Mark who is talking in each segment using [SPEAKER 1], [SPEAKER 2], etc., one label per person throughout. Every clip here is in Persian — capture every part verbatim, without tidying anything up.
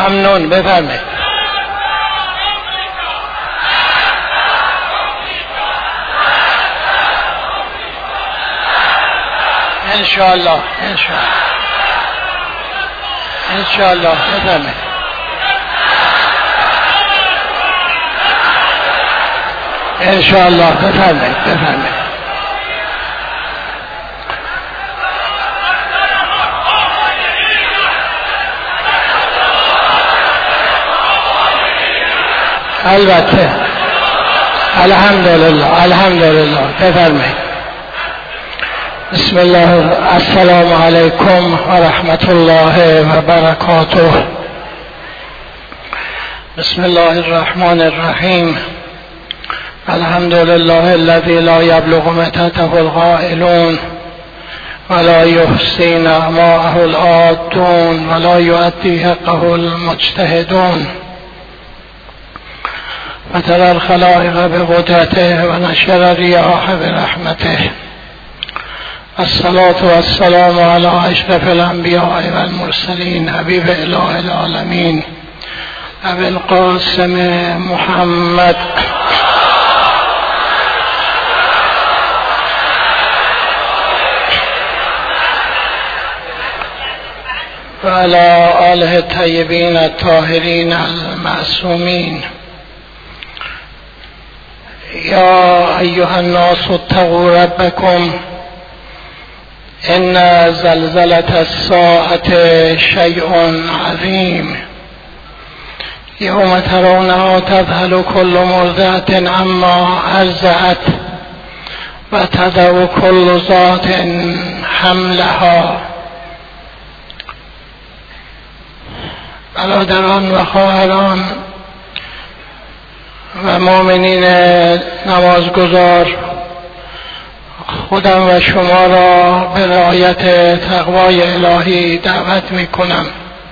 [SPEAKER 1] ممنون، بفرمایید. انشاءالله انشاءالله انشاءالله بفرمایید. انشاءالله بفرمایید بفرمایید. البته الحمدلله الحمدلله بفرمایید. بسم الله. السلام علیکم و رحمت الله و برکاته. بسم الله الرحمن الرحیم. الحمد لله الذي لا يبلغ متته القائلون ولا يحصي نعماءه العادون ولا يؤدي حقه المجتهدون وترى الخلائق بقدرته ونشر الرياح برحمته. الصلاة والسلام على أشرف الأنبياء والمرسلين حبيب إله العالمين أبي القاسم محمد وعلى آله الطيبين الطاهرين المعصومين. يا أيها الناس اتقوا ربكم إن زلزلة الساعة شيء عظيم يوم ترونها تذهل كل مرضعة عما أرضعت وتضع كل ذات حملها. برادران و خواهران و مؤمنین نمازگزار، خودم و شما را به رعایت تقوای الهی دعوت می کنم.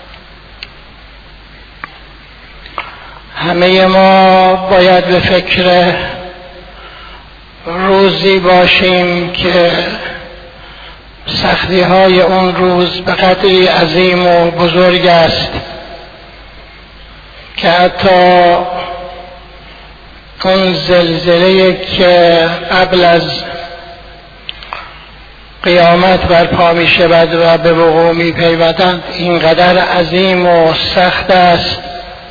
[SPEAKER 1] همه ما باید به فکر روزی باشیم که سختی های اون روز به قدری عظیم و بزرگ است که حتی اون زلزله که قبل از قیامت برپا می شود و به وقوع می پیوندد اینقدر عظیم و سخت است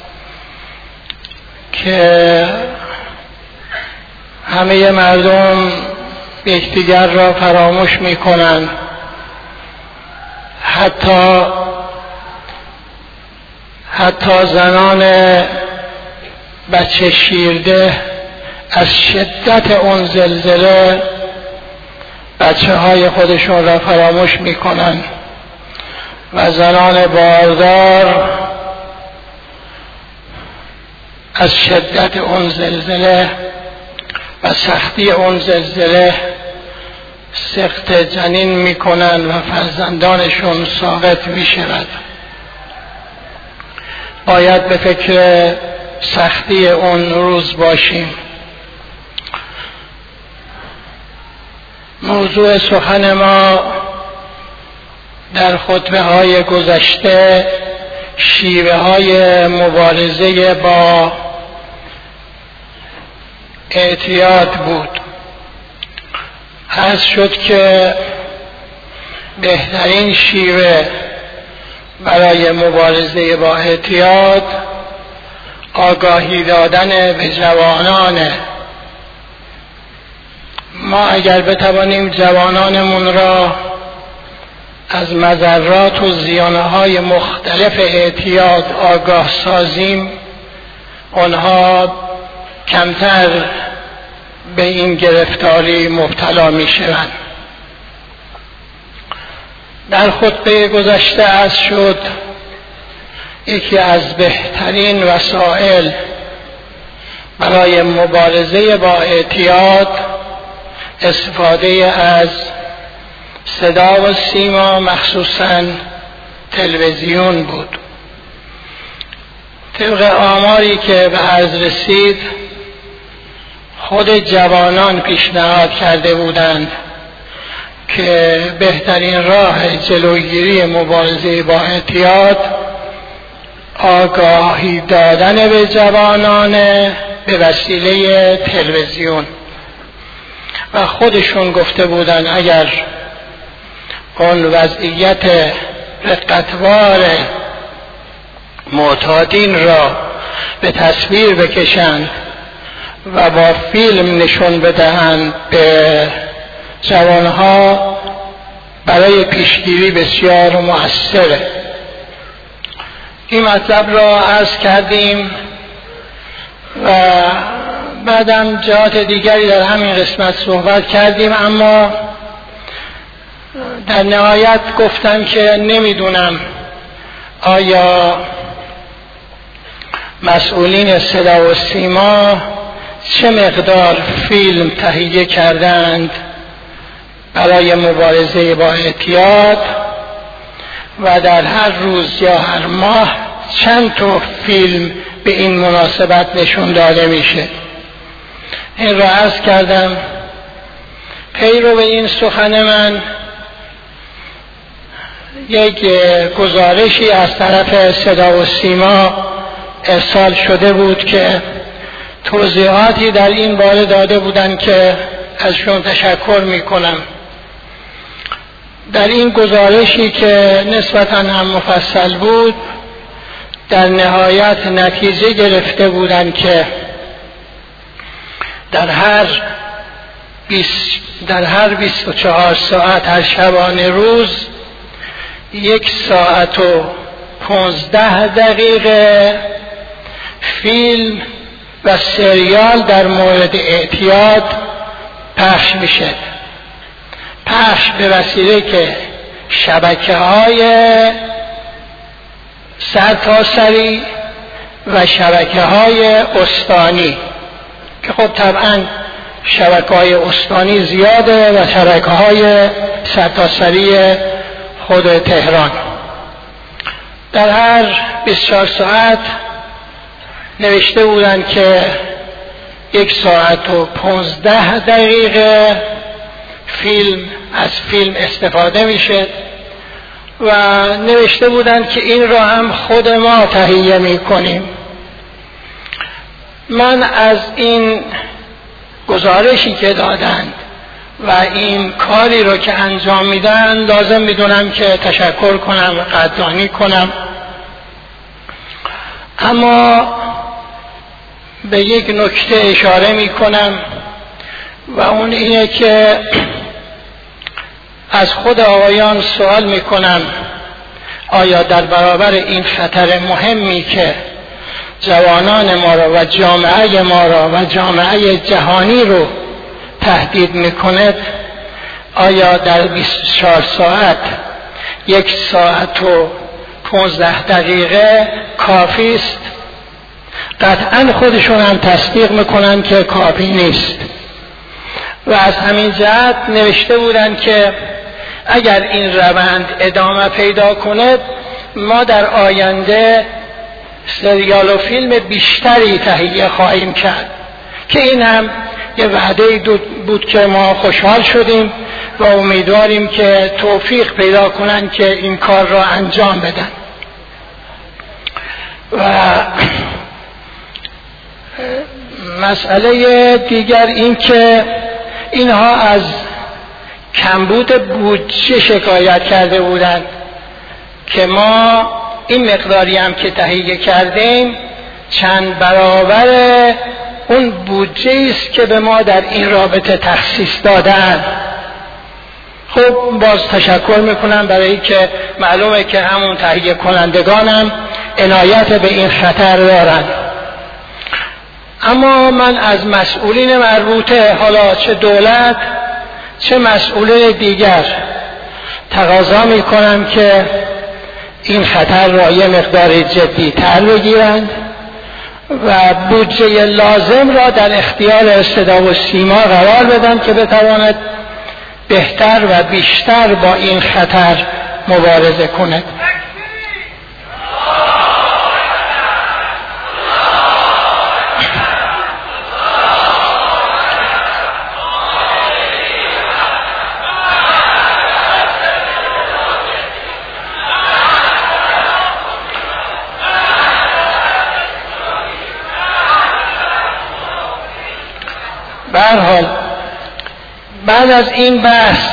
[SPEAKER 1] که همه مردم یکدیگر را فراموش می کنند. حتی حتی زنان بچه شیرده از شدت اون زلزله بچه های خودشون را فراموش می کنند و زنان باردار از شدت اون زلزله و سختی اون زلزله سقط جنین می کنند و فرزندانشون ساقط می شود. باید به فکر سختی اون روز باشیم. موضوع سخن ما در خطبه های گذشته شیوه های مبارزه با اعتیاد بود. عرض شد که بهترین شیوه برای مبارزه با اعتیاد آگاهی دادن به جوانانه. ما اگر بتوانیم جوانانمون را از مضرات و زیانهای مختلف اعتیاد آگاه سازیم، آنها کمتر به این گرفتاری مبتلا می شوند. در خطبه گذشته عرض شد یکی از بهترین وسایل برای مبارزه با اعتیاد استفاده از صدا و سیما، مخصوصاً تلویزیون بود. طبق آماری که به عرض رسید خود جوانان پیشنهاد کرده بودند که بهترین راه جلوگیری مبارزه با اعتیاد آگاهی دادن به جوانان به وسیله تلویزیون و خودشون گفته بودن اگر اون وضعیت رقتوار معتادین را به تصویر بکشند و با فیلم نشون بدهند به جوانها برای پیشگیری بسیار مؤثره. این مطلب را عرض کردیم و بعدم جهات دیگری در همین قسمت صحبت کردیم، اما در نهایت گفتم که نمیدونم آیا مسئولین صدا و سیما چه مقدار فیلم تهیه کردند برای مبارزه با اعتیاد و در هر روز یا هر ماه چند تا فیلم به این مناسبت نشون داده میشه. این را عرض کردم. پیرو به این سخن من یک گزارشی از طرف صدا و سیما ارسال شده بود که توضیحاتی در این باره داده بودند که ازشون تشکر میکنم. در این گزارشی که نسبتاً هم مفصل بود در نهایت نتیجه گرفته بودند که در هر بیست در هر بیست و چهار ساعت هر شبانه روز یک ساعت و پانزده دقیقه فیلم و سریال در مورد اعتیاد پخش میشه. پخش به وسیله که شبکه های سرتاسری و شبکه های استانی، که خب طبعا شبکه های استانی زیاده و شبکه های سرتاسری خود تهران، در هر بیست و چهار ساعت نوشته بودن که یک ساعت و پانزده دقیقه فیلم از فیلم استفاده میشه و نوشته بودن که این را هم خود ما تهیه میکنیم. من از این گزارشی که دادند و این کاری رو که انجام میدن لازم میدونم که تشکر کنم و قدردانی کنم، اما به یک نکته اشاره میکنم و اون اینه که از خود آقایان سوال میکنم آیا در برابر این خطر مهمی که جوانان ما را و جامعه ما را و جامعه جهانی رو تهدید میکند، آیا در بیست و چهار ساعت یک ساعت و پانزده دقیقه کافی است؟ قطعا خودشون هم تصدیق میکنن که کافی نیست و از همین جهت نوشته بودن که اگر این روند ادامه پیدا کند ما در آینده سریال و فیلم بیشتری تهیه خواهیم کرد، که این هم یه وعده بود که ما خوشحال شدیم و امیدواریم که توفیق پیدا کنن که این کار را انجام بدن. و مسئله دیگر این که اینها از کمبود بودجه شکایت کرده بودند که ما این مقداری هم که تهیه کردیم چند برابر اون بودجه است که به ما در این رابطه تخصیص دادن. خب باز تشکر میکنم برای این که معلومه که همون تهیه کنندگانم عنایت به این خطر دارن. اما من از مسئولین مربوطه، حالا چه دولت چه مسئولین دیگر، تقاضا میکنم که این خطر را یه مقدار جدی تر بگیرند و بودجه لازم را در اختیار صدا و سیما قرار بدن که بتواند بهتر و بیشتر با این خطر مبارزه کند. بعد از این بحث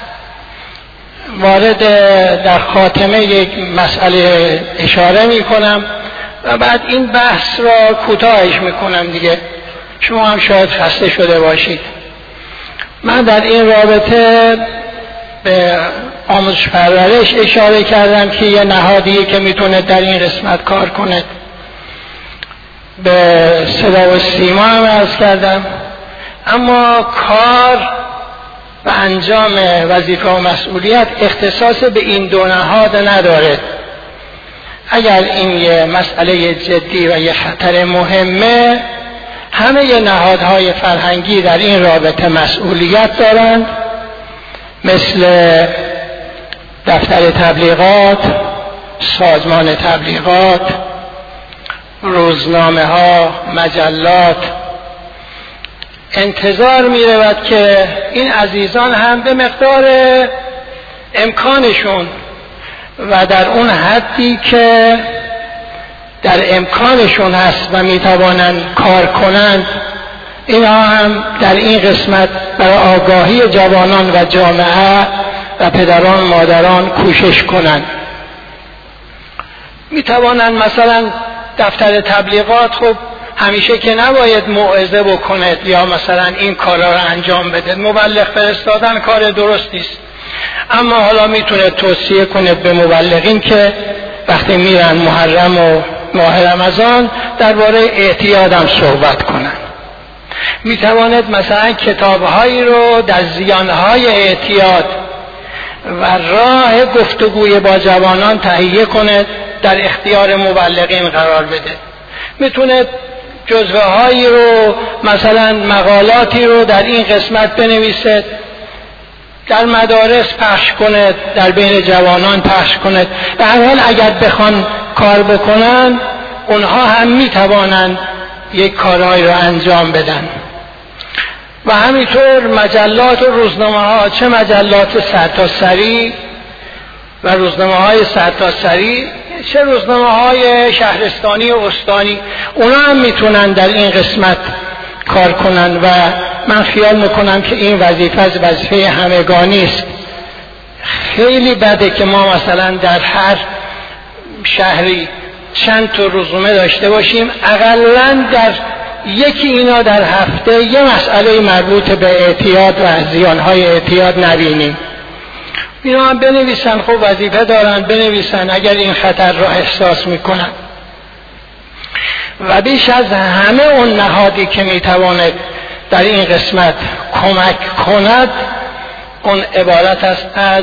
[SPEAKER 1] وارد در خاتمه یک مسئله اشاره می کنم و بعد این بحث را کوتاهش می کنم دیگه، شما هم شاید خسته شده باشید. من در این رابطه به آموزش پرورش اشاره کردم که یه نهادیه که میتونه در این قسمت کار کنه. به صدا و سیما هم عرض کردم، اما کار و انجام وظیفه و مسئولیت اختصاص به این دو نهاد نداره. اگر این یه مسئله جدی و یه خطر مهمه، همه یه نهادهای فرهنگی در این رابطه مسئولیت دارند، مثل دفتر تبلیغات، سازمان تبلیغات، روزنامه ها، مجلات. انتظار می رود که این عزیزان هم به مقدار امکانشون و در اون حدی که در امکانشون هست و می توانند کار کنند، اینا هم در این قسمت برای آگاهی جوانان و جامعه و پدران مادران کوشش کنند. می توانند مثلا دفتر تبلیغات خب همیشه که نباید موعظه بکنه یا مثلا این کارا رو انجام بده، مبلغ فرستادن کار درست نیست، اما حالا میتونه توصیه کنه به مبلغین که وقتی میرن محرم و ماه رمضان درباره اعتیاد هم صحبت کنن. میتواند مثلا کتابهایی رو در زیانهای اعتیاد و راه گفتگوی با جوانان تهیه کنه، در اختیار مبلغین قرار بده. میتونه جزوه هایی رو مثلا مقالاتی رو در این قسمت بنویسه، در مدارس پخش کنه، در بین جوانان پخش کنه. به هر حال اگر بخوان کار بکنن، اونها هم میتوانند یک کارهایی رو انجام بدن. و همینطور مجلات و روزنامه ها، چه مجلات سرتاسری و روزنامه های سرتاسری، چه روزنامه های شهرستانی و استانی، اونا هم میتونن در این قسمت کار کنن و من خیال میکنم که این وظیفه از وظیفه همگانی است. خیلی بده که ما مثلا در هر شهری چند تا روزنامه داشته باشیم، اقلاً در یکی اینا در هفته یه مسئله مربوط به اعتیاد و زیانهای اعتیاد نبینیم. اینا هم بنویسن، خب وظیفه دارن بنویسن اگر این خطر را احساس میکنن. و بیش از همه اون نهادی که میتواند در این قسمت کمک کند، اون عبارت است از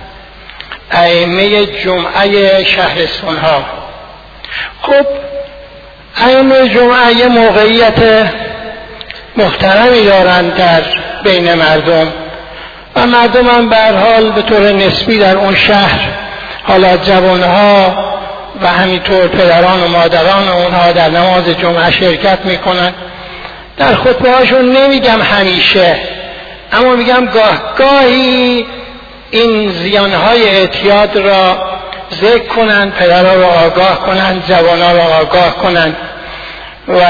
[SPEAKER 1] ائمه جمعه شهرستان ها. خب ائمه جمعه یه موقعیت محترمی دارند در بین مردم و مردم هم به هر حال به طور نسبی در اون شهر، حالا جوانها و همینطور پدران و مادران و اونها در نماز جمعه شرکت میکنن. در خطبه هاشون نمیگم همیشه، اما میگم گاه گاهی این زیانهای اعتیاد را ذکر کنن، پدرها را آگاه کنن، جوانها را آگاه کنن و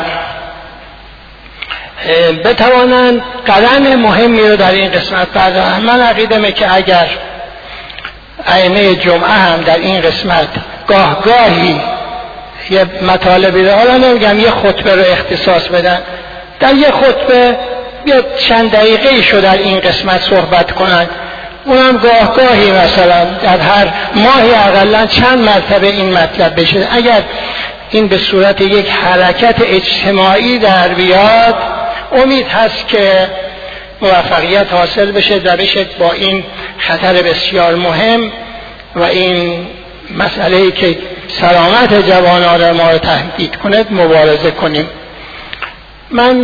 [SPEAKER 1] بتوانند قدم مهمی رو در این قسمت بردارن. من عقیدمه که اگر ائمه جمعه هم در این قسمت گاه گاهی یه مطالبی رو، حالا نمیگم یه خطبه رو اختصاص بدن، در یه خطبه یه چند دقیقه شو در این قسمت صحبت کنن، اونم گاه گاهی مثلا در هر ماهی اقلا چند مرتبه این مطلب بشه. اگر این به صورت یک حرکت اجتماعی در بیاد، امید هست که موفقیت حاصل بشه و بشه با این خطر بسیار مهم و این مسئله‌ای که سلامت جوانان ما رو تهدید کند مبارزه کنیم. من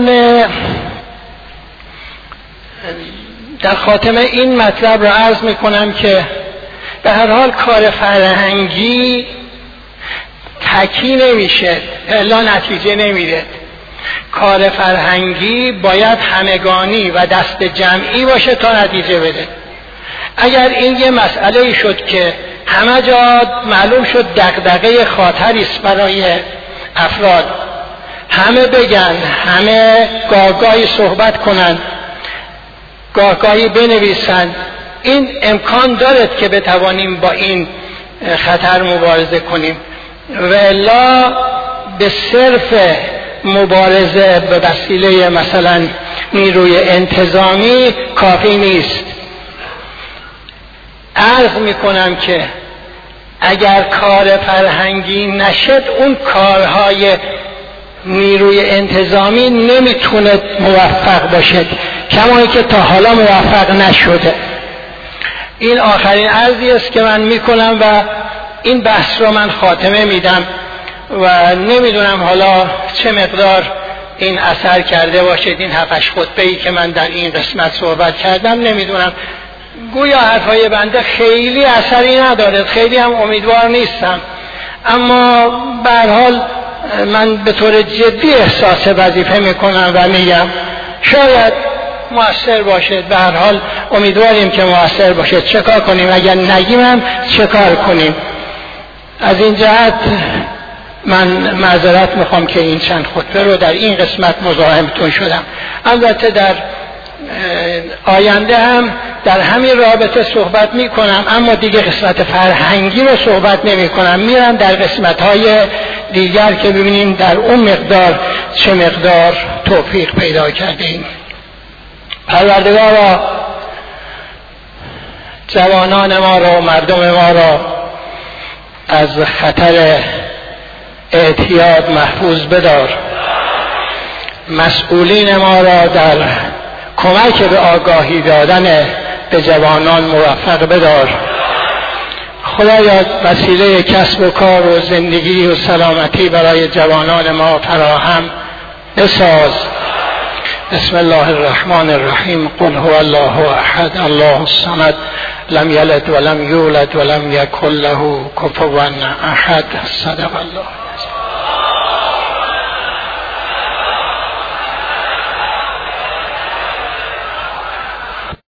[SPEAKER 1] در خاتمه این مطلب رو عرض می کنم که به هر حال کار فرهنگی تکی نمیشه، الا نتیجه نمیده. کار فرهنگی باید همگانی و دست جمعی باشه تا نتیجه بده. اگر این یه مسئله شد که همه جا معلوم شد دغدغه خاطری است برای افراد، همه بگن، همه گاهگاهی صحبت کنن، گاهگاهی بنویسند. این امکان دارد که بتوانیم با این خطر مبارزه کنیم و الا به صرف مبارزه به وسیله مثلا نیروی انتظامی کافی نیست. عرض میکنم که اگر کار فرهنگی نشد اون کارهای نیروی انتظامی نمیتونه موفق باشد، کمایی که تا حالا موفق نشده. این آخرین عرضی است که من میکنم و این بحث رو من خاتمه میدم و نمیدونم حالا چه مقدار این اثر کرده باشد این هفتش خطبه‌ای که من در این قسمت صحبت کردم. نمیدونم، گویا حرفای بنده خیلی اثری نداره، خیلی هم امیدوار نیستم، اما به هر حال من به طور جدی احساس وظیفه میکنم و میگم شاید مؤثر باشد. به هر حال امیدواریم که مؤثر باشد. چه کار کنیم؟ اگر نگیم هم چه کار کنیم؟ از این جهت من معذرت میخوام که این چند خطبه رو در این قسمت مزاحمتون شدم. البته در آینده هم در همین رابطه صحبت میکنم، اما دیگه قسمت فرهنگی رو صحبت نمی کنم. میرم در قسمت های دیگر که ببینیم در اون مقدار چه مقدار توفیق پیدا کردیم. پروردگارا جوانان ما را و مردم ما را از خطر اعتیاد محفوظ بدار. مسئولین ما را در کمک به آگاهی دادن به جوانان موفق بدار. خدایا وسیله کسب و کار و زندگی و سلامتی برای جوانان ما فراهم بساز. بسم الله الرحمن الرحیم. قل هو الله احد الله الصمد لم یلد ولم یولد ولم یکن له کفوا احد. صدق الله.